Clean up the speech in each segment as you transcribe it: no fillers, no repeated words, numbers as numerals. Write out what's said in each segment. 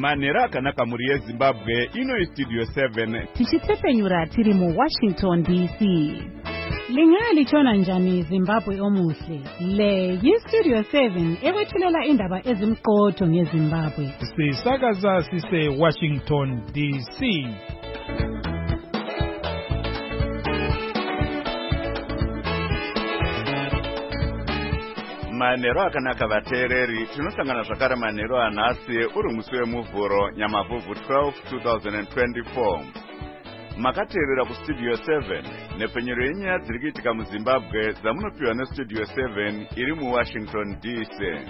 Manera akanaka muri yeZimbabwe ino Studio 7 tichitsepenyura tiri mu Washington DC. Lingali chona njani Zimbabwe omuhle. Le Studio 7 ewethulela indaba ezimqotho ngeZimbabwe. Sisakaza sise Washington DC. Manero akanaka vateereri, tinosangana zvakare manero anhasi uri musi wemuvhuro Nyamavhuvhu 12 2024. Makateerera kuStudio 7 nepfenyuro yenyaya dziri kuitika muZimbabwe dzamunopiwa neStudio 7 iri muWashington DC.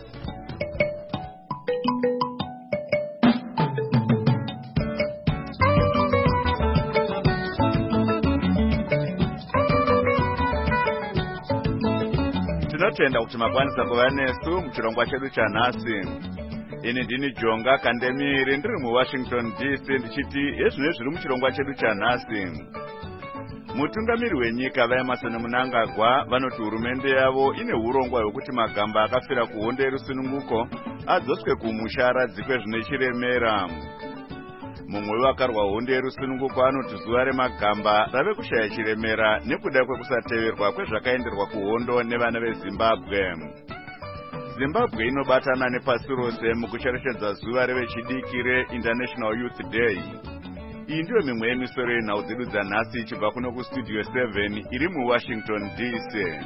Tinotenda kuti makwanisa kuva nesu muchirongwa chedu chanhasi. Ini ndini Jonga Kandemiri ndiri muWashington DC ndichiti ezvino zviri muchirongwa chedu chanhasi. Mutungamiri wenyika vaEmmerson Mnangagwa vanoti hurumende yavo ine urongwa hwekuti magamba akafira kuhondo yerusununguko adzoswe kumusha aradzikwe zvine chiremera. Mumwe wevakarwa hondo yerusununguko anoti zuva remagamba rave kushaya chiremera nekuda kwekusateverwa kwezvakaenderwa kuhondo nevana veZimbabwe. Zimbabwe inobatana nepasi rose mukucherechedza zuva revechidiki reInternational Youth Day. Iyi ndiyo mimwe yemisoro yenhau dzedu dzanhasi ichibva kuno kuStudio 7 iri muWashington DC.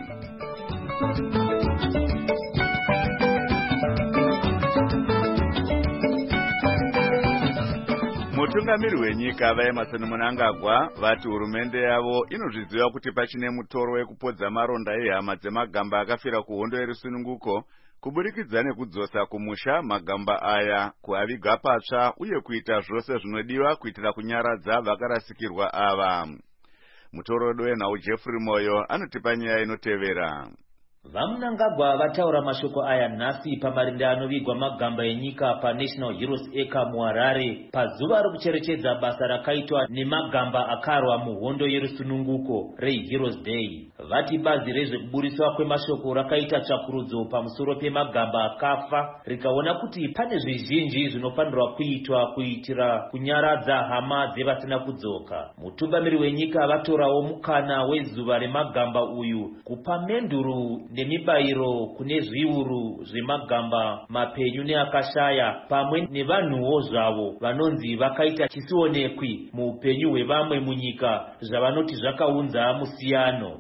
Mutungamiri wenyika vaEmmerson Mnangagwa vati hurumende yavo inozviziva kuti pachine mutoro wekupodza maronda ehama dzemagamba akafira kuhondo yerusununguko kuburikidza nekudzosa kumusha magamba aya, kuaviga patsva uye kuita zvose zvinodiwa kuitira kunyaradza vakarasikirwa ava. Mutorodo wenhau Jeffrey Moyo anotipa nyaya inotevera. VaMnangagwa vataura mashoko aya nhasi pamarinde anovigwa magamba enyika paNational Heroes Acre muHarare pazuva rokucherechedza basa rakaitwa nemagamba akarwa muhondo yerusununguko reHeroes Day. Vati bazi rezvekuburiswa kwemashoko rakaita tsvakurudzo pamusoro pemagamba akafa rikaona kuti pane zvizhinji zvinofanirwa kuitwa kuitira kunyaradza hama dzevasina kudzoka. Mutungamiri wenyika vatorawo mukana wezuva remagamba uyu kupa menduru nemibayiro kune zviuru zvemagamba mapenyu neakashaya pamwe nevanhuwo zvavo vanonzi vakaita chisionekwi muupenyu hwevamwe munyika zvavanoti zvakaunza musiyano.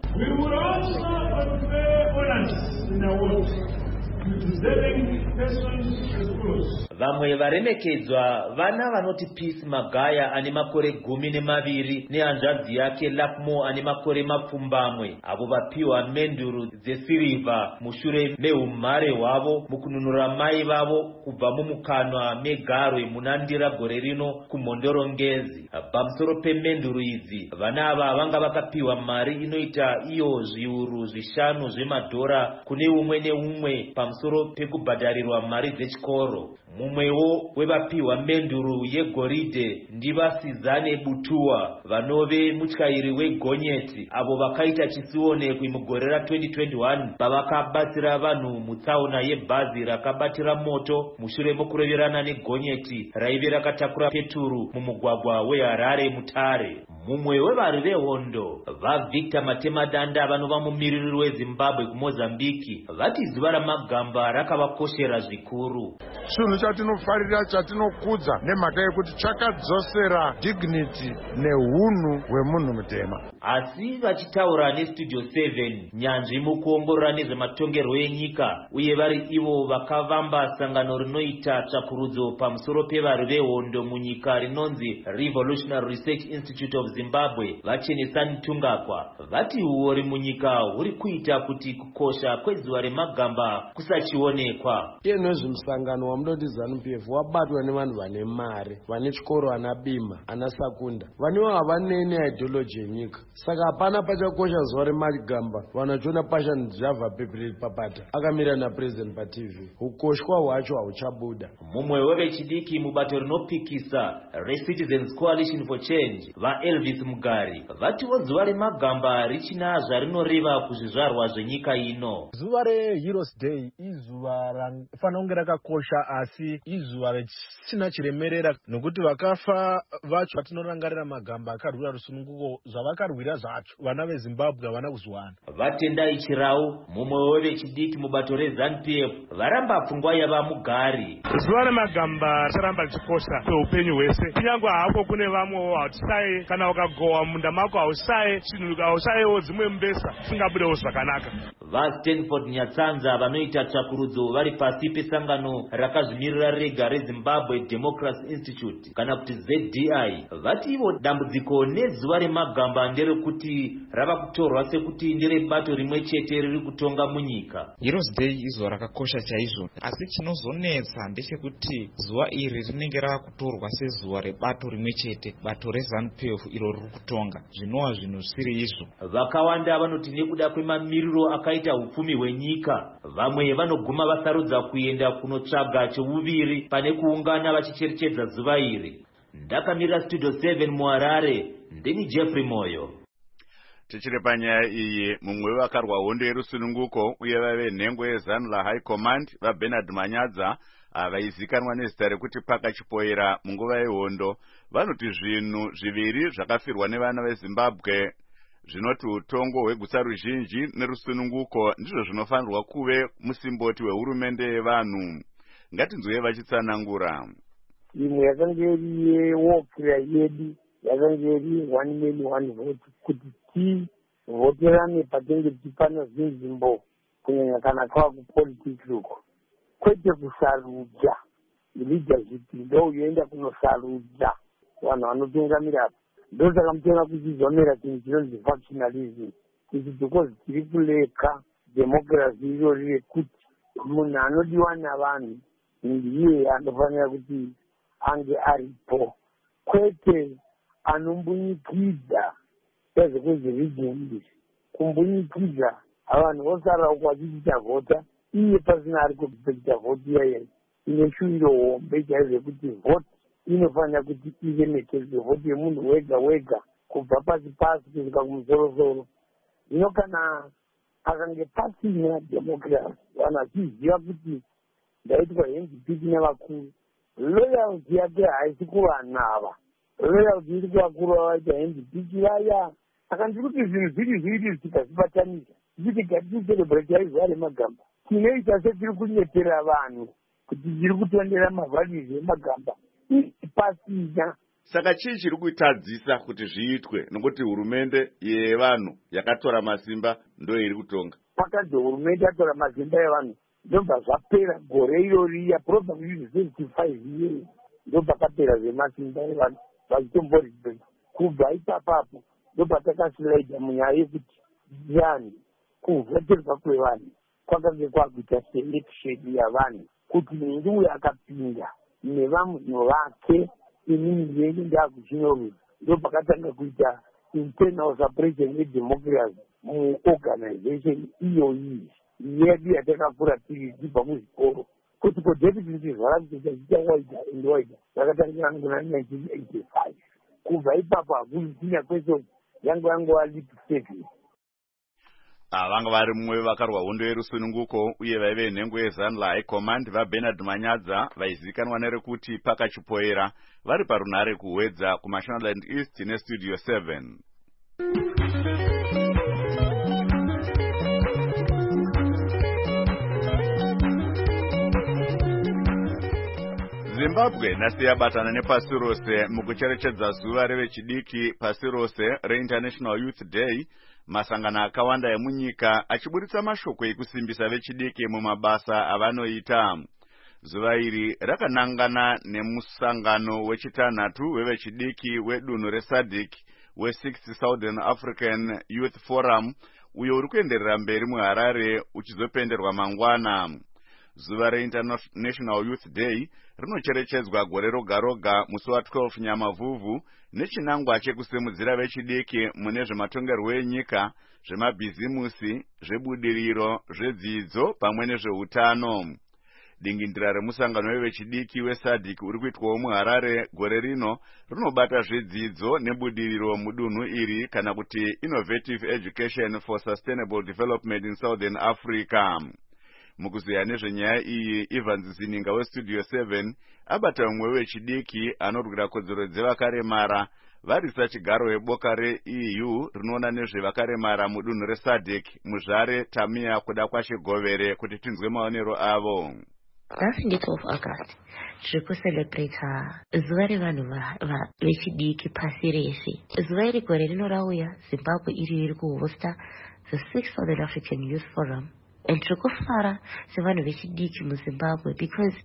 Vamwe varemekedzwa vana vanoti Peace Magaya ane makore 12 nehanzvadzi yake Lakmo ane makore 20, avo vapiwa menduru dzesirivha mushure meumhare hwavo mukununura mai vavo kubva mumukanwa megarwe munandira gore rino kumhondorongezi. Pamusoro pemenduru idzi, vana ava vanga vakapiwa mari inoita iyo zviuru 5 zvemadhora kune umwe neumwe pamusoro pekubhadharirwa mari dzechikoro. Mumwewo wevapiwa menduru yegoridhe ndivaSizane Butua vanove mutyairi wegonyeti avo vakaita chisionekwi mugore ra2021 pavakabatsira vanhu mutsaona yebhazi rakabatira moto mushure mokureverana negonyeti raive rakatakura peturu mumugwagwa weHarare Mutare. Mumwe wevari vehondo vaVictor Matemadanda vanova mumiririri weZimbabwe kuMozambiki vati zuva ramagamba rakavakoshera zvikuru. Chinhu chatinofarira chatinokudza nemhaka yekuti chakadzosera dignity nehunhu hwemunhu mutema. Asi vachitaura neStudio 7 nyanzvi mukuongorora nezvematongerwo enyika uye vari ivo vakavamba sangano rinoita tsvakurudzo pamusoro pevari vehondo munyika rinonzi Revolutionary Research Institute of Zimbabwe vaChenesani Tungakwa vati huori munyika huri kuita kuti kukosha kwezuva remagamba kusachionekwa. Musangano wamunoti ZANU-PF wabatwa nevanhu vane mari, vane chikoro, ana bima, ana sakunda, vanewo havanene ideology yenyika. Saka hapana pachakosha zuva remagamba vanachiona Passion Java Pepperell Papata akamira naPresident paTV, ukoshwa hwacho hauchabuda. Mumwe wevechidiki mubato rinopikisa reCitizens Coalition for Change vaElva Elvis Mugari vatiwo zuva remagamba richina zvarinoreva kuzvizvarwa zvenyika ino. Zuva reHeroes Day izuva ranofanira kunge rakakosha, asi izuva richina chiremerera nokuti vakafa vacho vatinorangarira magamba akarwira rusununguko zvavakarwira zvacho vana veZimbabwe havana kuzwana. Vatendai Chirau mumwe wevechidiki mubato reZANU-PF varamba pfungwa yava Mugari. Zuva remagamba richaramba richikosha kweupenyu hwese, kunyange hako kune vamwewo hausaye kana ukagowa munda mako hausaye chinhu, hausayewo dzimwe mbesa singabudewo zvakanaka. VaStanford Nyatsanza vanoita tsvakurudzo vari pasi pesangano rakazvimirira rega reZimbabwe Democracy Institute kana kuti ZDI vati ivo dambudziko nezuva remagamba nderekuti rava kutorwa sekuti nderebato rimwe chete riri kutonga munyika. Heroes Day izuva rakakosha chaizvo, asi chinozonetsa ndechekuti zuva iri rinenge ravakutorwa sezuva rebato rimwe chete, bato reZANU-PF iro riri kutonga, zvinova zvinhu zvisiri izvo. Vakawanda vanoti nekuda kwemamiriro akaita upfumi hwenyika, vamwe vanoguma vasarudza kuenda kunotsvaga cheuviri pane kuungana vachicherechedza zuva iri. Ndakamira Studio 7 muHarare, ndini Jeffrey Moyo. Tichiri panyaya iyi, mumwe wevakarwa hondo yerusununguko uye vave nhengo yeZANU laHigh Command vaBernard Manyadza vaizikanwa nezita rekuti Pakachipoera munguva yehondo vanoti zvinhu zviviri zvakafirwa nevana veZimbabwe zvinoti utongo hweguta ruzhinji nerusununguko ndizvo zvinofanirwa kuve musimboti wehurumende yevanhu. Ngatinzwe vachitsanangura. Imwe yakanga iri yewokira yedu yakanga iri 1 million 1 vote kuti tivhoterane patenge tipana zinzimbo kunyanya kana kwava kupolitiki uko, kwete kusarudza leadership ndo uyoenda kunosarudza vanhu vanotungamira. Ndo saka mutoona kuchizomera chinhu chinonzi factionalism, kuti because tiri kuleka democracy irori rekuti munhu anodiwa navanhu ndiye anofanira kuti ange aripo, kwete anombunyikidzwa ezvekwezveregion. Kumbunyikidza vanhu vosara uko vachiita vhota iye pasina ari kupekita vhoti iyayi. Ine shuwiro hombe chaizvo kuti vhoti inofanira kuti ive nekezve vhoti yemunhu wega wega kubva pasi pasi kusvika kumusoro-soro. Zvino kana akange pasina democracy vanhu vachiziva kuti ndaitwa handpick nevakuru, loyalty yake haisi kuvanhu ava, loyalty iri kuvakuru vavaita handpick vaya. Saka ndiri kuti zvinhu zviri zviri zvikazvibatanisa tichiti ngatichicelebrate aizuva remagamba tinoita setiri kunyepera vanhu kuti tiri kutondera mavalues emagamba pasina. Saka chii chiri kutadzisa kuti zviitwe nokuti hurumende yevanhu yakatora masimba ndo iri kutonga? Pakati hurumende yatora masimba evanhu ndobva zvapera gore iroriya probably 75 years ndo pakapera zvemasimba evanhu vachitombori kubva ipapapo ndobva takasilaidha munyaya yekuti vanhu kuvhoterwa kwevanhu kwakange kwakuita selection yavanhu kuti ndiuyo akapinda nevanhu vake inini yenyu ndakuchinorudza. Ndo pakatanga kuita internal separation yedemocracy muorganization iyoyi yedu yatakakura tiri tibva muzvikoro kuti kodeputiti zvarakuita chiita waida and waida zvakatangira nguna 1985. Kubva ipapo hakuzinya kwese yangova lip service. Vanga vari mumwe vakarwa hondo yerusununguko uye vaive nhengo yeZANU laHigh Command vaBernard Manyadza vaizikanwa nerekuti Pakachipoera vari parunhare kuhwedza kuMashonaland East neStudio 7. Zimbabwe nhasi yabatana nepasi rose mukucherechedza zuva revechidiki pasi rose reInternational Youth Day. Masangano akawanda emunyika achiburitsa mashoko ekusimbisa vechidiki mumabasa avanoita. Zuva iri rakanangana nemusangano wechitanhatu wevechidiki wedunhu reSADC we6th Southern African Youth Forum uyo uri kuenderera mberi muHarare uchizopenderwa mangwana. Zuva reInternational Youth Day rinocherechedzwa gore roga roga musi wa12 Nyamavhuvhu nechinangwa chekusimudzira vechidiki mune zvematongerwo enyika, zvemabhizimusi, zvebudiriro, zvedzidzo pamwe nezveutano. Dingindira remusangano wevechidiki weSADC uri kuitwawo muHarare gore rino rinobata zvedzidzo nebudiriro mudunhu iri kana kuti Innovative Education for Sustainable Development in Southern Africa. Mukuziya nezvenyaya iyi, Evans Zininga weStudio 7 abata umwe wechidiki anorwira kodzero dzevakaremara varisa chigaro weboka reEU rinoona nezvevakaremara mudunhu reSADC muZvare Tamia kuda kwaShigovere kuti tinzwe maonero avo. 12 August tiri kucelebrata zuva revanhu vechidiki pasi rese. Zuva iri gore rino rauya Zimbabwe iri kuhosta the 6th Southern African Youth Forum, and tiri kufara sevanhu vechidiki muZimbabwe because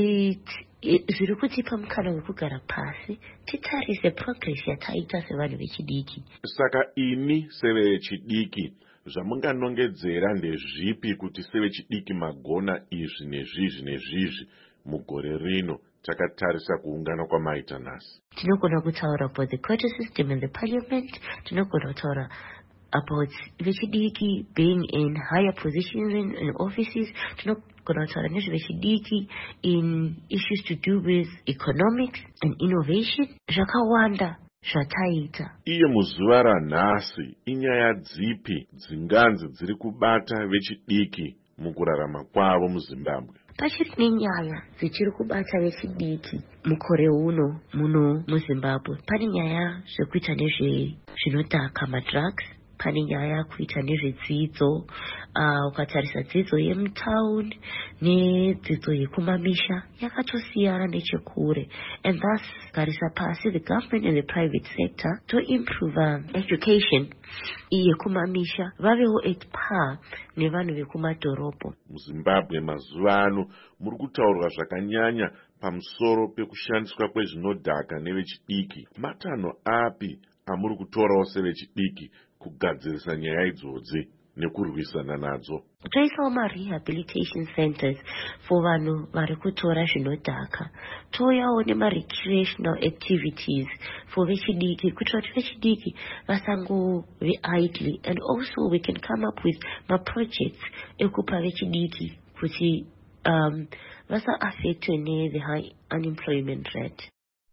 zviri kutipa mukana wekugara pasi titarise progress yataita sevanhu vechidiki. Saka ini sevechidiki zvamunganongedzera ndezvipi kuti sevechidiki magona izvi nezvizvi mugore rino takatarisa kuungana kwamaita nhasi? Tinogona kutaura about the court system and the parliament. Tinogona kutaura about vechidiki being in higher positions in offices. Tinogona kutaura nezvevechidiki in issues to do with economics and innovation. Zvakawanda zvataita. Iye muzuva ranhasi inyaya dzipi dzinganzi dziri kubata vechidiki mukurarama kwavo muZimbabwe? Pachiri nenyaya dzichiri kubata vechidiki mukore uno muno muZimbabwe. Pane nyaya zvekuita nezvinodhaka madrugs, pane nyaya kuita nezvedzidzo, ukatarisa dzidzo yemutaundi nedzidzo yekumamisha yakatosiyana nechekure, and thus garisa pasi the government and the private sector to improve education yekumamisha vavewo at par nevanhu vekumadhorobha. MuZimbabwe mazuva ano muri kutaurwa zvakanyanya pamusoro pekushandiswa kwezvinodhaka nevechidiki. Matanho api amuri kutorawo sevechidiki kugadzirisa nyaya idzodzi nekurwisana nadzo? Toisawo ma-rehabilitation centers for vanhu vari kutora zvinodhaka. Toyawo nema-recreational activities for vechidiki kuitira kuti vechidiki vasangove idle, and also we can come up with ma-projects ekupa vechidiki kuti vasa-affectwe ne-the high unemployment rate.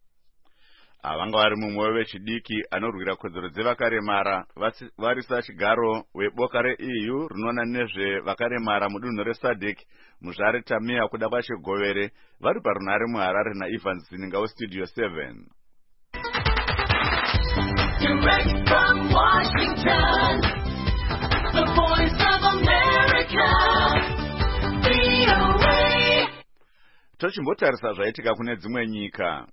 Vanga vari mumwe wevechidiki anorwira kodzero dzevakaremara varisa chigaro weboka reEU rinoona nezvevakaremara mudunhu reSADC muZvare Tamia kuda kwaShigovere vari parunhare muHarare naEvans Zininga weStudio 7. Direct from Washington, the voice of America, VOA. Tochimbotarisa zvaitika kune dzimwe nyika.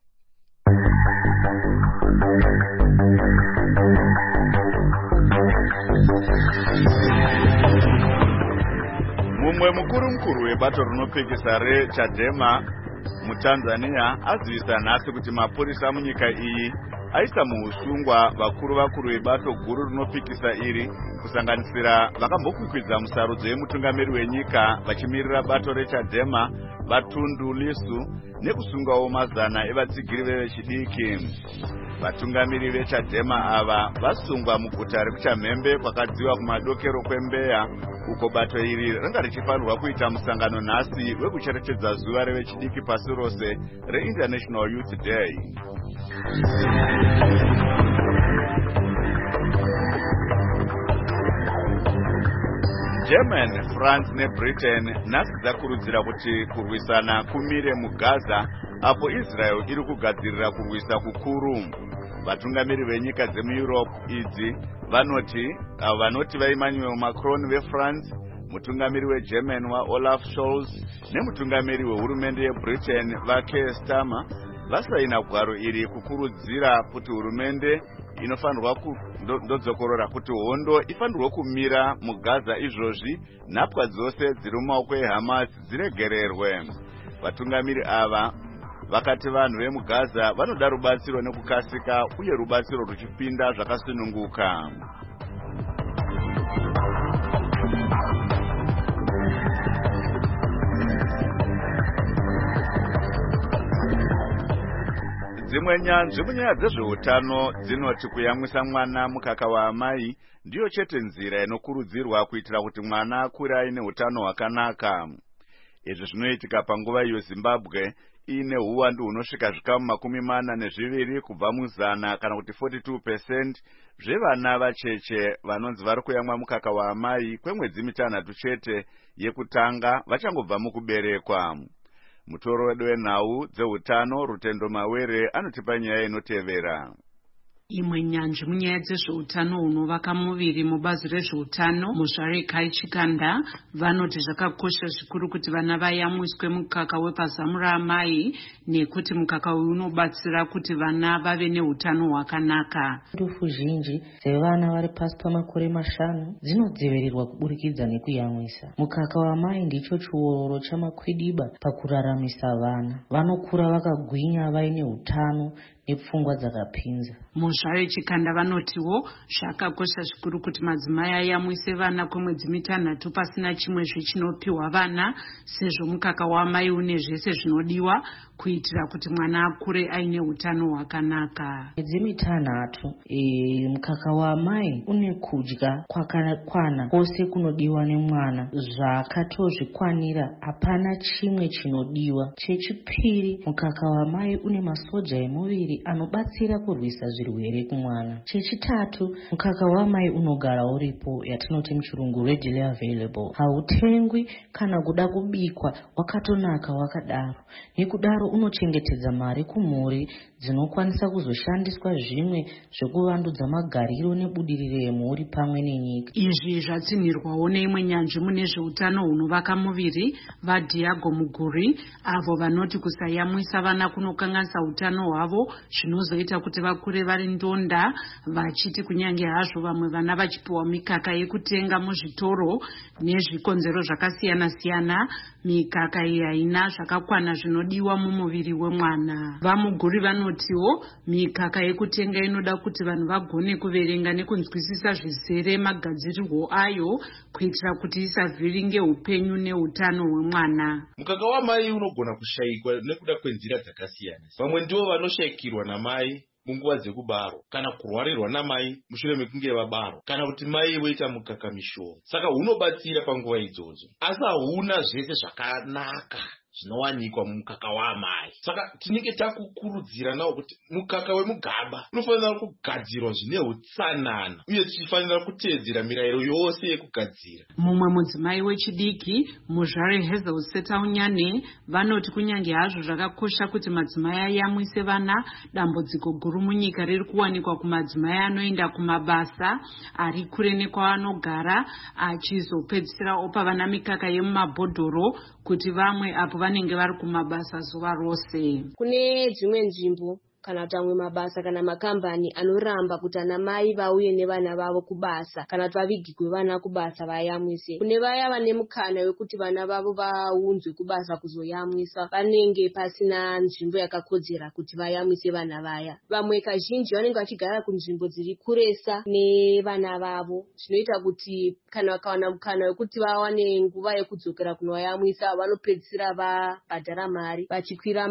Mumwe mukuru webato rinopikisa reChadema muTanzania azivisa nhasi kuti mapurisa munyika iyi aisa muusungwa vakuru vebato guru rinopikisa iri kusanganisira vakambokwikwiza musarudzo yemutungamiri wenyika vachimirira bato reChadema vaTundu Lissu nekusungawo mazana evatsigiri vevechidiki. Vatungamiri veChadema ava vasungwa muguta rekuChamhembe kwakadziwa kumadokero kweMbeya, uko bato iri ranga richifanirwa kuita musangano nhasi wekucherechedza zuva revechidiki pasi rose reInternational Youth Day. Germany, France neBritain nhasi dzakurudzira kuti kurwisana kumire muGaza apo Israel iri kugadzirira kurwisa kukuru. Vatungamiri venyika dzemuEurope idzi vanoti vaEmmanuel Macron veFrance, mutungamiri weGerman waOlaf Scholz nemutungamiri wehurumende yeBritain vaKeir Starmer vasaina gwaro iri kukurudzira kuti hurumende inofanirwa kundodzokorora kuti hondo ifanirwe kumira muGaza izvozvi nhapwa dzose dziri mumaoko eHamas dziregererwe. Vatungamiri ava vakati vanhu vemuGaza vanoda rubatsiro nekukasika uye rubatsiro ruchipinda zvakasununguka. Dzimwe nyanzvi munyaya dzezveutano dzinoti kuyamwisa mwana mukaka waamai ndiyo chete nzira inokurudzirwa kuitira kuti mwana akure aine utano hwakanaka. Izvi zvinoitika panguva iyo Zimbabwe ine uwandu hunosvika zvikamu 42 kubva muzana kana kuti 42% zvevana vacheche vanonzi vari kuyamwa mukaka waamai kwemwedzi 6 chete yekutanga vachangobva mukuberekwa. Mutoro wedu wenhau dzeutano Rutendo Mawere anotipa nyaya inotevera. Imwe nyanzvi munyaya dzezveutano hunovaka muviri mubazi rezveutano Muzvare Kai Chikanda vanoti zvakakosha zvikuru kuti vana vayamwiswe mukaka wepazamu raamai nekuti mukaka uyu unobatsira kuti vana vave neutano hwakanaka. Ndufu zhinji dzevana vari pasi pamakore 5 dzinodzivirirwa kuburikidza nekuyamwisa. Mukaka waamai ndicho chiororo chamakwidiba pakuraramisa vana. Vanokura vakagwinya vaine utano nepfungwa dzakapinza. Muzvare Chikanda vanotiwo zvakakosha zvikuru kuti madzimai ayamwise vana kwemwedzi 6 pasina chimwe zvechinopiwa vana, sezvo mukaka waamai une zvese zvinodiwa kuitira kuti mwana akure aine utano hwakanaka. Mwedzi 6 mukaka waamai une kudya kwakakwana kwose kunodiwa nemwana, zvakatozvikwanira, hapana chimwe chinodiwa. Chechipiri, mukaka waamai une masoja emuviri anobatsira kurwisa zvirwere kumwana. Chechitatu, mukaka waamai unogara uripo, yatinoti muchirungu readily available. Hautengwi kana kuda kubikwa, wakatonaka wakadaro. Nekudaro unochengetedza mari kumhuri dzinokwanisa kuzoshandiswa zvimwe zvekuvandudza magariro nebudiriro yemhuri pamwe nenyika. Izvi zvatsinhirwawo neimwe nyanzvi mune zveutano hunovaka muviri vaDiago Muguri, avo vanoti kusayamwisa vana kunokanganisa utano hwavo zvinozoita kuti vakure vari ndonda, vachiti kunyange hazvo vamwe vana vachipiwa mikaka yekutenga muzvitoro nezvikonzero zvakasiyana siyana, mikaka iyi haina zvakakwana zvinodiwa mumuviri wemwana. VaMuguri vanotiwo mikaka yekutenga inoda kuti vanhu vagone kuverenga nekunzwisisa zvizere magadzirirwo ayo kuitira kuti isavhiringe upenyu neutano hwemwana. Mukaka wamai unogona kushayikwa nekuda kwenzira dzakasiyana. Vamwe ndivo vanoshayikirwa namai munguva dzekubarwa, kana kurwarirwa namai mushure mekunge vabarwa, kana kuti mai voita mukaka mishoro. Saka hunobatsira panguva idzodzo, asi hauna zvese zvakanaka zvinowanikwa mumukaka waamai. Saka tinenge takukurudzira nawo kuti mukaka wemugaba unofanira kugadzirwa zvine utsanana uye tichifanira kuteedzera mirayiro yose yekugadzira. Mumwe mudzimai wechidiki Muzvare Hazel Setaunyane vanoti kunyange hazvo zvakakosha kuti madzimai ayamwise vana, dambudziko guru munyika riri kuwanikwa kumadzimai anoenda kumabasa ari kure nekwavanogara, achizopedzisira opa vana mikaka yemumabhodhoro kuti vamwe apo vanenge vari kumabasa zuva rose. Kune dzimwe nzvimbo kana tamwe mabasa kana makambani anoramba kuti ana mai vauye nevana vavo kubasa kana kuti vavigirwe vana kubasa vayamwise. Kune vaya vane mukana wekuti vana vavo vaunzwe kubasa kuzoyamwisa, vanenge pasina nzvimbo yakakodzera kuti vayamwise vana vaya. Vamwe kazhinji vanenge vachigara kunzvimbo dziri kuresa nevana vavo, zvinoita kuti kana vakawana mukana wekuti vawane nguva yekudzokera kunovayamwisa vanopedzisira vabhadhara mari vachikwira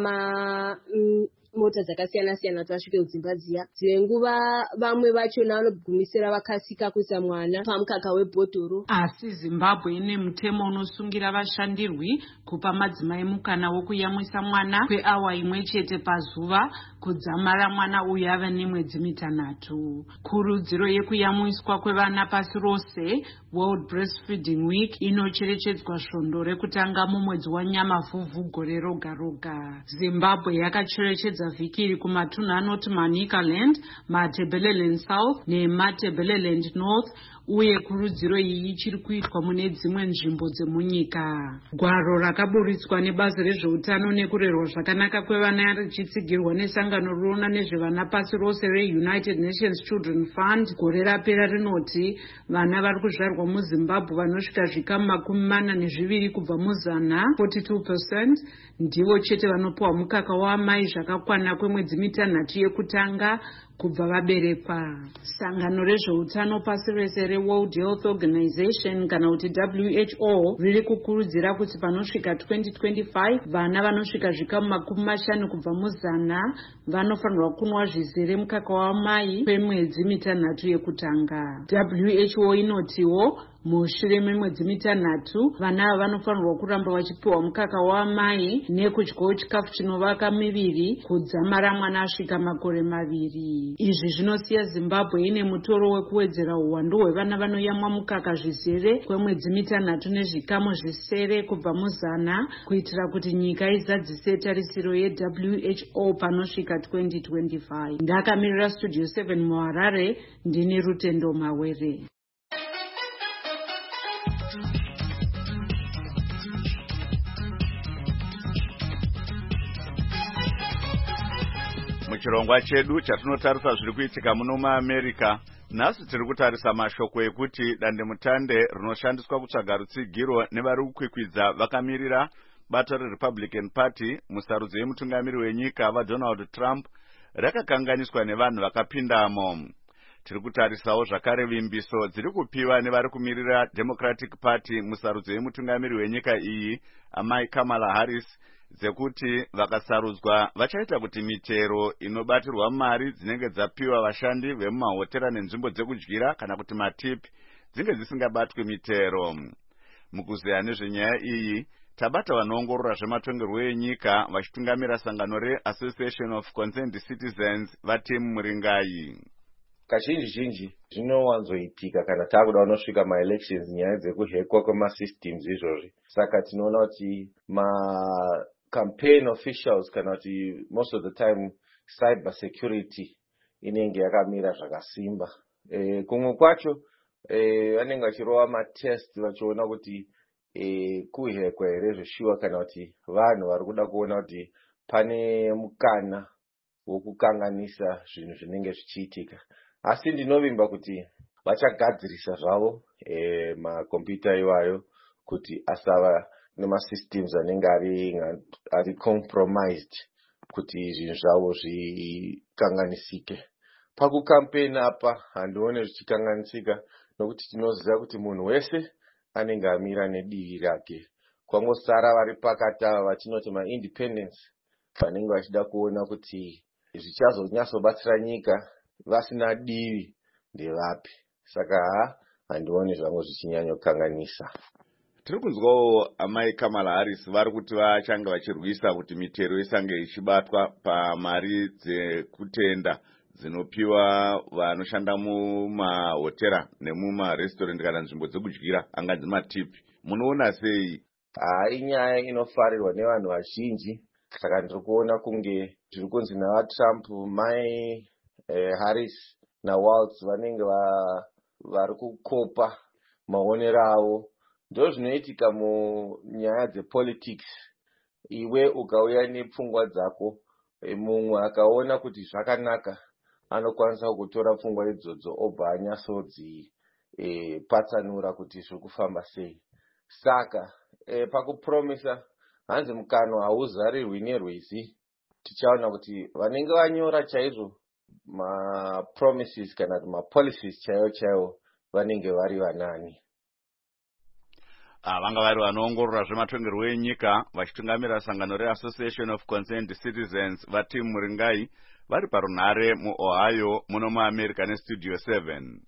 mota dzakasiyana siyana kuti vasvike kudzimba dziya. Dzimwe nguva vamwe vachona vanogumisira vakasika kuisa mwana pamukaka webhodhoro. Asi Zimbabwe ine mutemo unosungira vashandirwi kupa madzimai mukana wokuyamwisa mwana kweawa imwe chete pazuva kudzamara mwana uyu ava nemwedzi 6. Kurudziro yekuyamwiswa kwevana pasi rose, World Breastfeeding Week, inocherechedzwa svondo rekutanga mumwedzi waNyamavhuvhu gore roga roga. Zimbabwe yakacherechedza vhiki iri kumatunhu anoti Manicaland, Matabeleland South neMatabeleland North, uye kurudziro iyi ichiri kuitwa mune dzimwe nzvimbo dzemunyika. Gwaro rakaburitswa nebazi rezveutano nekurerwa zvakanaka kwevana richitsigirwa nesangano rinoona nezvevana pasi rose reUnited Nations Children Fund gore rapera rinoti vana vari kuzvarwa muZimbabwe vanosvika zvikamu 42 kubva muzana 42% ndivo chete vanopiwa mukaka waamai zvakakwana kwemwedzi 6 yekutanga kubva vaberekwa. Sangano rezveutano pasi rese reWorld Health Organization kana kuti WHO riri kukurudzira kuti panosvika 2025 vana vanosvika zvikamu 50 kubva muzana vanofanirwa kunwa zvizere mukaka waamai kwemwedzi 6 yekutanga. WHO inotiwo mushure memwedzi mitanhatu vana ava vanofanirwa kuramba vachipiwa mukaka wamai nekudyawo chikafu chinovaka miviri kudzamara mwana asvika makore 2. Izvi zvinosiya Zimbabwe ine mutoro wekuwedzera uwandu hwevana vanoyamwa mukaka zvizere kwemwedzi mitanhatu nezvikamu zvisere kubva muzana kuitira kuti nyika izadzise tarisiro yeWHO panosvika 2025. Ndakamirira Studio 7 muHarare, ndini Rutendo Mawere. Muchirongwa chedu chatinotarisa zviri kuitika muno muAmerica, nhasi tiri kutarisa mashoko ekuti dandemutande rinoshandiswa kutsvaga rutsigiro nevari kukwikwidza vakamirira bato reRepublican Party musarudzo yemutungamiri wenyika vaDonald Trump rakakanganiswa nevanhu vakapindamo. Tiri kutarisawo zvakare vimbiso dziri kupiwa nevari kumirira Democratic Party musarudzo yemutungamiri wenyika iyi amai Kamala Harris dzekuti vakasarudzwa vachaita kuti mitero inobatirwa mari dzinenge dzapiwa vashandi vemumahotera nenzvimbo dzekudyira kana kuti matip dzinge dzisingabatwi mitero. Mukuzeya nezvenyaya iyi tabata vanoongorora zvematongerwo enyika vachitungamira sangano reAssociation of Concerned Citizens vatimu Muringai. Kazhinji zvinowanzoitika kana takuda unosvika ma-elections nyaya dzekuhekwa kwema-systems izvozvi. Saka tinoona kuti ma-campaign officials kana kuti most of the time cyber security inenge yakamira zvakasimba. Kumwe kwacho vanenge vachirova matest vachiona kuti kuhekwa here zvishuwa kana kuti vanhu vari kuda kuona kuti pane mukana wokukanganisa zvinhu zvinenge zvichiitika. Asi ndinovimba kuti vachagadzirisa zvavo makombiyuta iwayo kuti asava nemasystems anenge ari compromised kuti zvinhu zvavo zvikanganisike. Pakukampeni apa handione zvichikanganisika nokuti tinoziva kuti munhu wese anenge amira nedivi rake. Kwangosara vari pakati ava vatinoti ma-independence vanenge vachida kuona kuti zvichazonyatsobatsira nyika vasina divi ndevapi. Saka handioni zvangu zvichinyanya kukanganisa. Tiri kunzwawo amai Kamala Harris vari kuti vachanga vachirwisa kuti mitero isange ichibatwa pamari dzekutenda dzinopiwa vanoshanda mumahotera nemumarestaurant kana nzvimbo dzekudyira anganzi matipi. Munoona sei? Inyaya inofarirwa nevanhu vazhinji. Saka ndiri kuona kunge zviri kunzi navaTrump, mai Harris naWaltz vanenge vari kukopa maonero avo. Ndo zvinoitika munyaya dzepolitics. Iwe ukauya nepfungwa dzako, mumwe akaona kuti zvakanaka anokwanisa kutora pfungwa idzodzo obva anyatsodzi patsanura kuti zviri kufamba sei. Saka pakupromisa hanzi mukano hauzarirwi nerwizi. Tichaona kuti vanenge vanyora chaizvo ma-promises kana ma-policies chaiwo vanenge vari vanani. Vanga vari vanoongorora zvematongerwo enyika vachitungamira sangano reAssociation of Concerned Citizens vatimu Muringai vari parunhare muOhio muno muAmerica neStudio 7.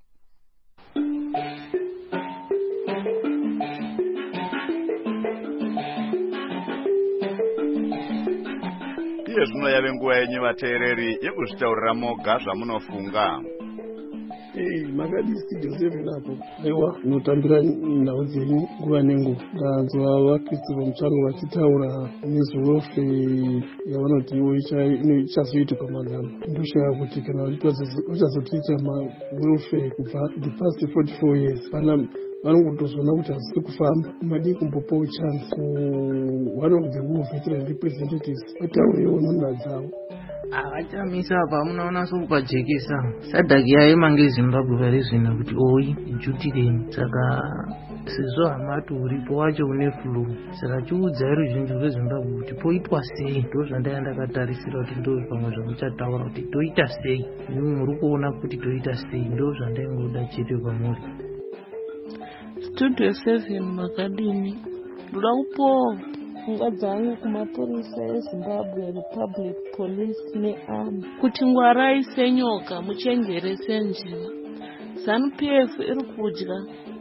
Iye zvino yave nguva yenyu vateereri yekuzvitaurira moga zvamunofunga. Makadi Studio 7 apo aiwa notambira nhau dzenyu nguva nenguva. Ndanzwa vakristu vamutsvango vachitaura nezvewefe yavanoti iwo ichazoitwa pamagama. Ndoshaya kuti kana vachazotiita mawefe kubva the past 44 years vanongotozona kuti hazisi kufamba. Madii kumbopawo chance ku one of the war veteran representatives vataurewo nhunha dzavo. Avachamisa apa munaona sokupajekesa sadhaki yaema ngeZimbabwe pari zvino kuti oyi ijutireni. Saka sezvo hamati uripo wacho une flu, saka chiudzai ruzhinji rweZimbabwe kuti poitwa sei. Ndo zvandanga ndakatarisira kuti ndo pamwe zvamuchataura kuti toita sei. Muri kuona kuti toita sei, ndo zvandaingoda chete kwamuri. Studio 7 makadini ndoda kupowa pfungwa dzangu kumapurisa eZimbabwe, Republic Police neArmy kuti ngwaraise nyoka muchenjerese njiva. ZANU-PF iri kudya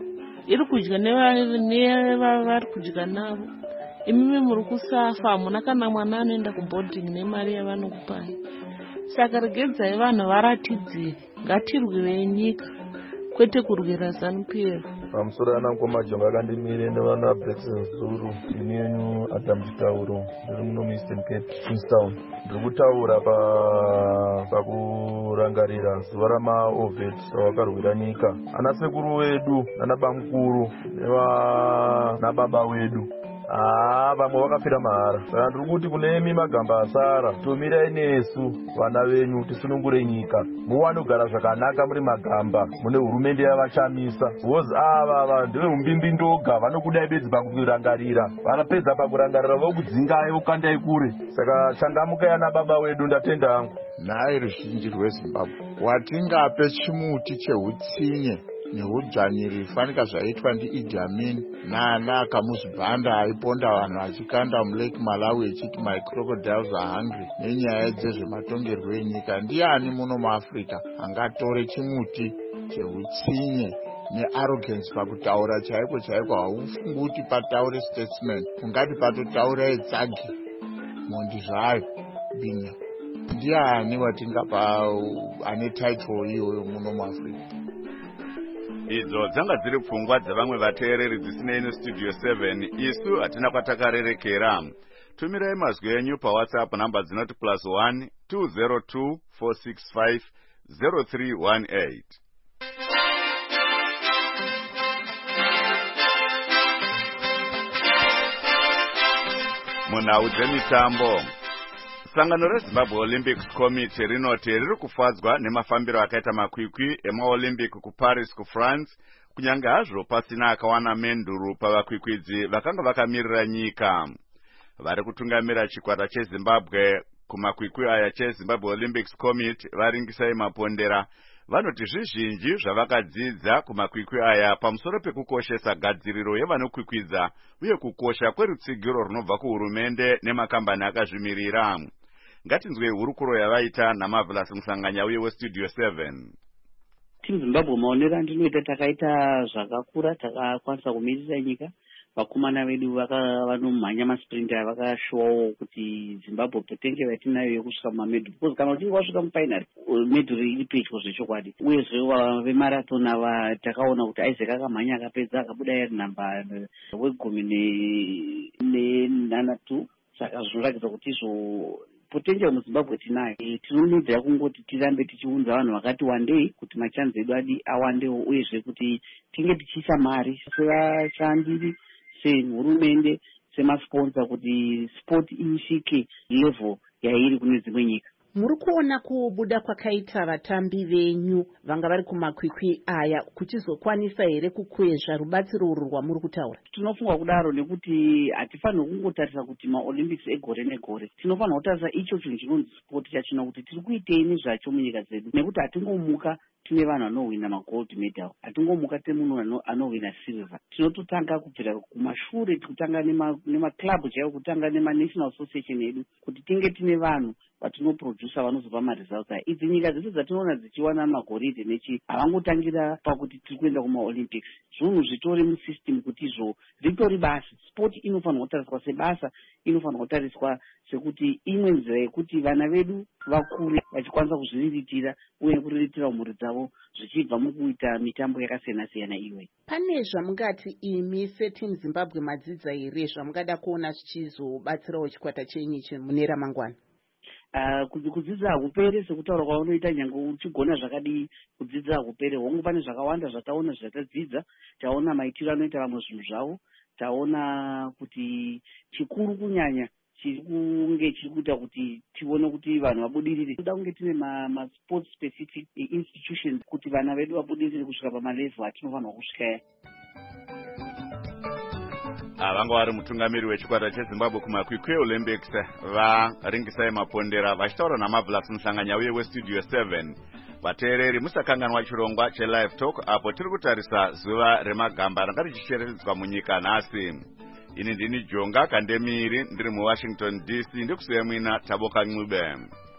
iri kudya nevari kudya navo. Imimi muri kusafa, hamuna kana mwana anoenda kuboarding nemari yavanokupai. Saka regedzai vanhu varatidzire, ngatirwirei nyika kwete kurwira ZANU-PF. Pamusoro anangoma Jonga akandimire nevana Braxton Zulu, ini yenyu Adam Chitauro, ndiri muno muEastern Cape, Queenstown. Ndiri kutaura pakurangarira zuva ramaOVET ravakarwira nyika. Ana sekuru vedu nanabamukuru nababa vedu vamwe vakafira mahara. Saka ndiri kuti kune imi magamba asara, tumirai nesu vana venyu tisunungure nyika, muwane kugara zvakanaka muri magamba, mune hurumende yavashamisa. Because ava ndeve umbimbi ndoga, vanokudai bedzi pakurangarira, vanapedza pakurangarira vokudzingai vokandai kure. Saka changamukai ana baba wedu, ndatenda hangu. Nhai ruzhinji rweZimbabwe, watingape chimuti chehutsinye neudzvanyiri fanika zvaitwa ndiIdi Amin nana Kamuzu Banda aiponda vanhu achikanda muLake Malawi echiti my crocodiles are hungry nenyaya dzezvematongerwo enyika. Ndiani muno muAfrica angatore chimuti chehutsinye nearrogance pakutaura chaiko chaiko? Haufungi kuti pataure statesman, ungati patotaura edzagi mondi zvayo binya. Ndiani watingapa ane title iyoyo muno muAfrica? Idzo dzanga dziri pfungwa dzavamwe vateereri dzisinei nestudio 7. Isu hatina kwatakarerekera. Tumirai mazwi enyu paWhatsApp namba dzinoti +1 202 465 0318. Munhau dzemitambo, sangano reZimbabwe Olympics Committee rinoti riri kufadzwa nemafambiro akaita makwikwi emaOlympic kuParis kuFrance, kunyange hazvo pasina akawana menduru pavakwikwidzi vakanga vakamirira nyika. Vari kutungamira chikwata cheZimbabwe kumakwikwi aya cheZimbabwe Olympics Committee varingisai mapondera vanoti zvizhinji zvavakadzidza kumakwikwi aya pamusoro pekukoshesa gadziriro yevanokwikwidza uye kukosha kwerutsigiro runobva kuhurumende nemakambani akazvimirira. Ngatinzwe hurukuro yavaita naMarvelous Musanganya uye weStudio 7. Team Zimbabwe maonero andinoita takaita zvakakura, takakwanisa kumirira nyika. Vakomana vedu vanomhanya masprinter vakashowawo kuti Zimbabwe potenge vatinayo yekusvika mumamedhuru, because kana uchinge wasvika mufinal medhuru iri pedyo zvechokwadi. Uyezve vemarathon ava takaona kuti Isaac akamhanya akapedza akabuda iri namba wegumi ne2, saka zvinoratidza kuti izvo potential muZimbabwe tinayo. Tinonedzera kungoti tirambe tichiunza vanhu vakati wandei kuti machanzi edu awandewo, uyezve kuti tinge tichiisa mari sevashandiri sehurumende semasponsor kuti sport isvike level yairi kune dzimwe nyika. Muri kuona kubuda kwakaita vatambi venyu vanga vari kumakwikwi aya kuchizokwanisa here kukwezva rubatsiro urwu rwamuri kutaura? Tinofunga kudaro nekuti hatifanirwi kungotarisa kuti maOlympics egore negore. Tinofanirwa kutarisa icho chinhu chinonzi sport chachino kuti tiri kuitei nezvacho munyika dzedu, nekuti hatingomuka tine vanhu anohwina magold medal, hatingomuka tine munhu anohwina silver. Tinototanga kubvira kumashure, kutanga nemaclub chaiwo, kutanga nemaNational Association edu, kuti tinge tine vanhu vatinoprodusa vanozopa maresults aya. Idzi nyika dzese dzatinoona dzichiwana magoridhe nechi havangotangira pakuti tiri kuenda kumaOlympics. Zvinhu zvitori musystem kuti izvo ritori basa. Sport inofanirwa kutariswa sebasa, inofanirwa kutariswa sekuti imwe nzira yekuti vana vedu vakure vachikwanisa kuzviriritira uye kuriritira mhuri dzavo zvichibva mukuita mitambo yakasiyana siyana iyoyi. Pane zvamungati imi seTeam Zimbabwe madzidza here zvamungada kuona zvichizobatsirawo chikwata chenyu mune ramangwana? Kudzidza hakupere sekutaura kwavanoita, nyange uchigona zvakadii kudzidza hakupere. Hongu pane zvakawanda zvataona zvatadzidza, taona maitiro anoita vamwe zvinhu zvavo, taona kuti chikuru kunyanya chiri kunge chiri kuita kuti tione kuti vanhu vabudirire. Toda kunge tine ma-sport specific institutions kuti vana vedu vabudirire kusvika pamalevel atinofanirwa kusvika. Vanga vari mutungamiri wechikwata cheZimbabwe kumakwikwi Olympics varingisai mapondera vachitaura naMarvelous Musanganya uye weStudio 7. Vateereri musakanganwa chirongwa cheLive Talk apo tiri kutarisa zuva remagamba ranga richisheredzwa munyika nhasi. Ini ndini Jonga Kandemiri ndiri muWashington DC, ndikusuya mwina Taboka Ncube.